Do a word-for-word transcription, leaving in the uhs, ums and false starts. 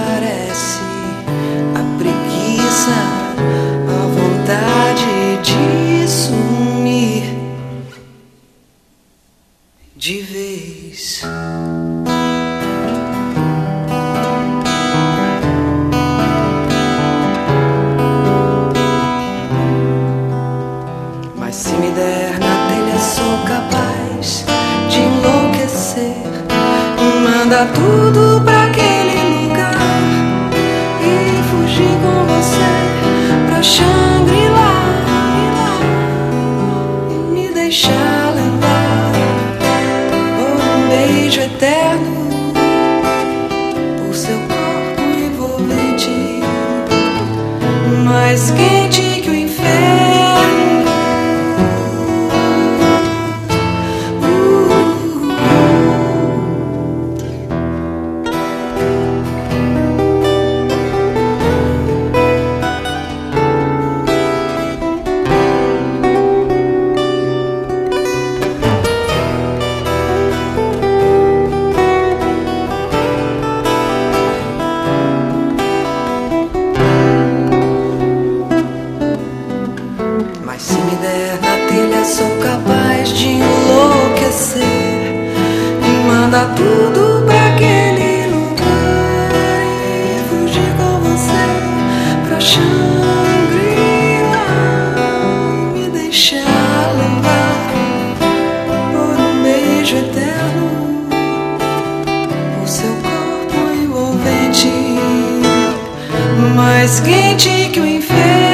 aparece a preguiça, a vontade de sumir de vez. Mas se me der na telha sou capaz de enlouquecer, manda tudo pra aquele lugar e fugir com você pra Shangri-La e me deixar levar por um beijo eterno, por seu corpo envolvente, mais quente que o inferno. Mas se me der na telha sou capaz de enlouquecer e mandar tudo pra aquele lugar e fugir com você pra Shangri-La e me deixar levar por um beijo eterno, por seu corpo envolvente, mais quente que o inferno.